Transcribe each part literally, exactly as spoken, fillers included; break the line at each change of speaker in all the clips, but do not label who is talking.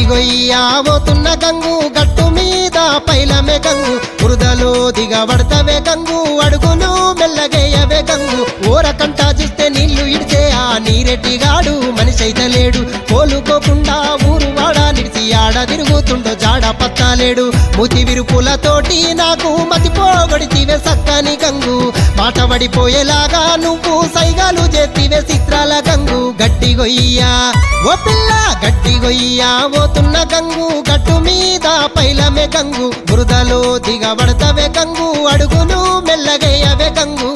గొయ్యా పోతున్న గంగు గట్టు మీద పైలమే గంగు బురదలో దిగబడతవే గంగు అడుగులు మెల్లగేయవే గంగు ఓరకంట చూస్తే నీళ్లు ఇడితే ఆ నీరెట్టిగాడు మనిషి అయితే లేడు కోలుకోకుండా ఊరు వాడ నిడిచి ఆడ తిరుగుతుండో జాడ పత్తాలేడు మూతి విరుపులతోటి నాకు మతిపోగొడితివే సక్కని గంగు మాట పడిపోయేలాగా నువ్వు సైగాలు చేతివే చిత్రాల గంగు గట్టి గొయ్యా ఓ పిల్ల గట్టి గొయ్యా పోతున్న గంగు గట్టు మీద పైలమే గంగు బురదలో దిగబడతవే గంగు అడుగులు మెల్లగేయవే గంగు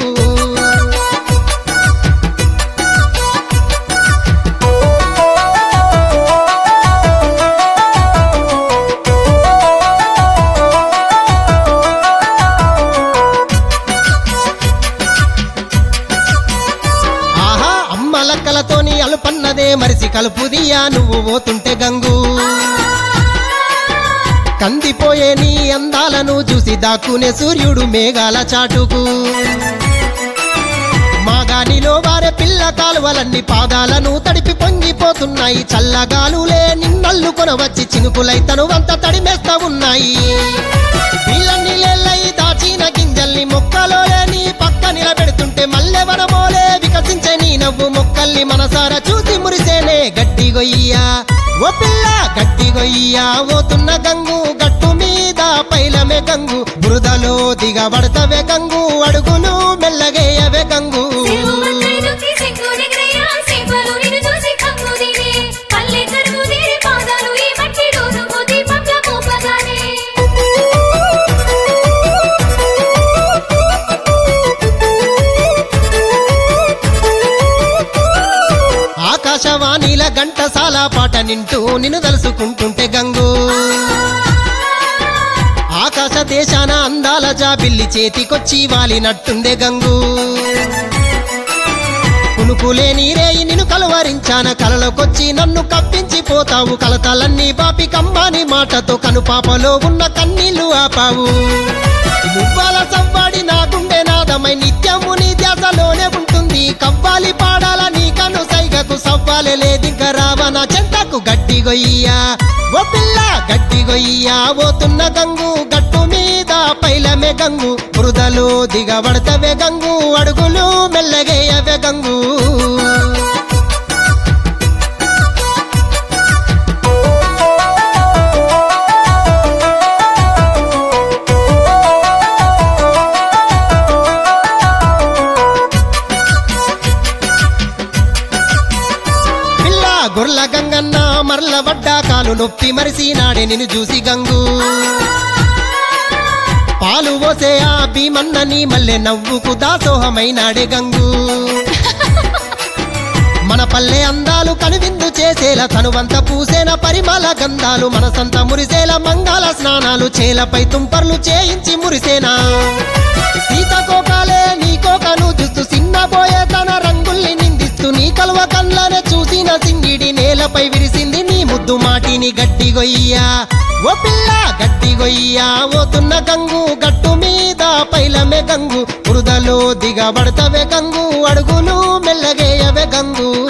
లక్కలతోని అలుపన్నదే మరిసి కలుపుదియా నువ్వు పోతుంటే గంగు కందిపోయే నీ అందాలను చూసి దాక్కునే సూర్యుడు మేఘాల చాటుకు మాగానిలో వారే పిల్ల కాలువలన్నీ పాదాలను తడిపి పొంగిపోతున్నాయి చల్లగాలులే నిన్నల్లు కొనవచ్చి చినుకులైతను అంత తడిమేస్తా ఉన్నాయి వీళ్ళన్ని లేళ్ళై దాచిన గింజల్ని మొక్కలో నీ పక్క నిలబెడుతుంటే మల్లె వనమోలే వికసించే నీ నవ్వు మొక్కల్ని మనసారా చూసి మురిసేనే గట్టి గొయ్యా ఓ పిల్ల గట్టి గొయ్యా పోతున్న గంగు గట్టు మీద పైలమే గంగు బురదలో దిగబడతవే గంగు అడుగులు మెల్లగేయవే గంగు ఆకాశవాణిల గంటసాల పాట నింటూ నిన్ను తలుసుకుంటుంటే గంగు ఆకాశ దేశాన అందాల జాబిల్లి చేతికొచ్చి వాలినట్టుందే గంగు కునుకులే నీరేయి నిన్ను కలవరించాన కలలోకొచ్చి నన్ను కప్పించిపోతావు కలతలన్నీ బాపి కమ్మాని మాటతో కనుపాపలో ఉన్న కన్నీళ్లు ఆపావు మువ్వాల సవ్వాడి నా గుండె నాదమై నిత్యము నీ ధ్యాసలోనే ఉంటుంది కవ్వాలి పాడాల నీ కను సైగకు సవ్వాలే లేదింక రావన చెంతకు గట్టి గొయ్యా ఓ పిల్ల గట్టి గొయ్యా పోతున్న గంగు గట్టు మీద పైలమే గంగు బురదలో దిగబడతవే గంగు అడుగులు మెల్లగేయవే గంగు గొర్ల గంగన్న మరల వడ్డా కాలు నొప్పి మరిసి నాడే నిన్ను చూసి గంగు పాలు పోసే ఆ భీమన్నని మల్లె నవ్వుకు దాసోహమైనాడే గంగు మన పల్లె అందాలు కనువిందు చేసేలా తనువంత పూసేన పరిమళ గంధాలు మనసంత మురిసేల మంగళ స్నానాలు చేలపై తుంపర్లు చేయించి మురిసేనా సీతకోకాలే నీ కోకను చూస్తూ సిన్నబోయే తన రంగుల్ని నిందిస్తూ నీ కలువ కళ్ళనే చూసిన సింగిడి నేలపై విరిసింది నీ ముద్దు మాటిని గట్టి గొయ్యా ఓ పిల్ల గట్టి గొయ్యా పోతున్న గంగు గట్టు మీద పైలమే గంగు బురదలో దిగబడతవే గంగు అడుగులు మెల్లగేయవే గంగు